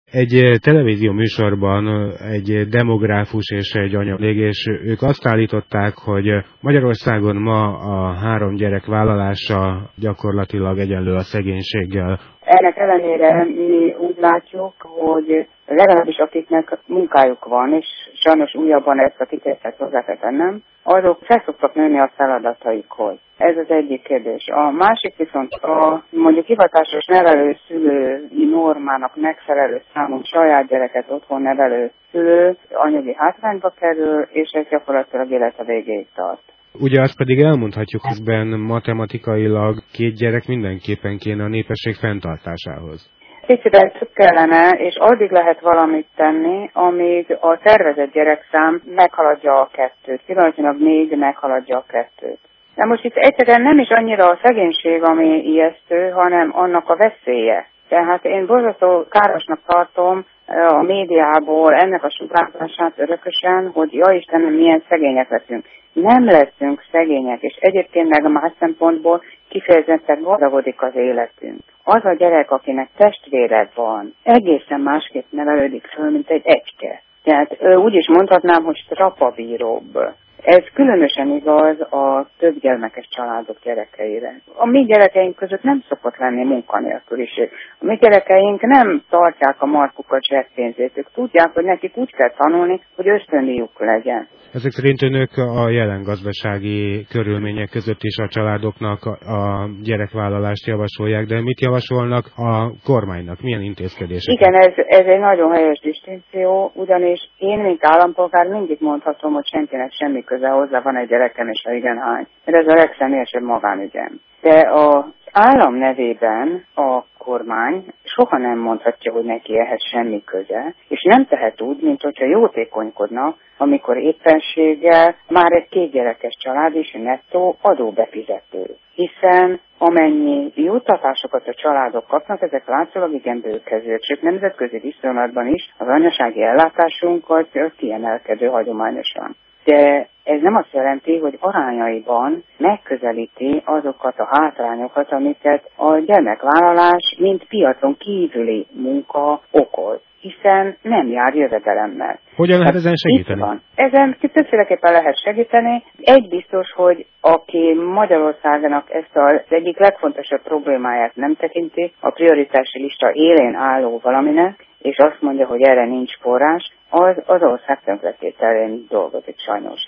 Egy televízió műsorban egy demográfus és egy anya, és ők azt állították, hogy Magyarországon ma a 3 gyerek vállalása gyakorlatilag egyenlő a szegénységgel. Ennek ellenére mi úgy látjuk, hogy legalábbis akiknek munkájuk van, és sajnos újabban ezt a kifejezést hozzá kell tennem, azok fel szoktak nőni a feladataikhoz. Ez az egyik kérdés. A másik viszont a mondjuk hivatásos nevelő-szülői normának megfelelő számú saját gyereket otthon nevelő szülő anyagi hátrányba kerül, és ez gyakorlatilag élete végéig tart. Ugye azt pedig elmondhatjuk, hogy közben matematikailag 2 gyerek mindenképpen kéne a népesség fenntartásához. Piciben több kellene, és addig lehet valamit tenni, amíg a tervezett gyerekszám meghaladja a 2-t. Pillanatnyilag 4 meghaladja a 2-t. De most itt egyszerűen nem is annyira a szegénység, ami ijesztő, hanem annak a veszélye. Tehát én borzasztó károsnak tartom a médiából ennek a sugárzását örökösen, hogy ja Istenem, milyen szegények leszünk. Nem leszünk szegények, és egyébként meg más szempontból kifejezetten gazdagodik az életünk. Az a gyerek, akinek testvére van, egészen másképp nevelődik föl, mint egy egyke. Tehát úgy is mondhatnám, hogy strapabíróbb. Ez különösen igaz a több gyermekes családok gyerekeire. A mi gyerekeink között nem szokott lenni munkanélküliség. A mi gyerekeink nem tartják a markukat zseppénzét. Ők tudják, hogy nekik úgy kell tanulni, hogy ösztöndíjuk legyen. Ezek szerint önök a jelen gazdasági körülmények között is a családoknak a gyerekvállalást javasolják, de mit javasolnak a kormánynak? Milyen intézkedések? Igen, ez egy nagyon helyes distinkció, ugyanis én, mint állampolgár mindig mondhatom, hogy senkinek semmi köze hozzá, van egy gyerekem, és ha igen, hány. Mert ez a legszemélyesebb magánügyem. De az állam nevében a kormány soha nem mondhatja, hogy neki ehhez semmi köze, és nem tehet úgy, mint hogyha jótékonykodna, amikor éppenséggel már egy 2 gyerekes család is nettó adóbefizető. Hiszen amennyi juttatásokat a családok kapnak, ezek látszólag igen bőkezők, sőt nemzetközi viszonylatban is az anyasági ellátásunk az kiemelkedő hagyományosan. De ez nem azt jelenti, hogy arányaiban megközelíti azokat a hátrányokat, amiket a gyermekvállalás, mint piacon kívüli munka okoz, hiszen nem jár jövedelemmel. Hogyan lehet ezen segíteni? Ezen többféleképpen lehet segíteni. Egy biztos, hogy aki Magyarországnak ezt az egyik legfontosabb problémáját nem tekinti, a prioritási lista élén álló valaminek, és azt mondja, hogy erre nincs forrás, az ország tönkretételén dolgozik sajnos.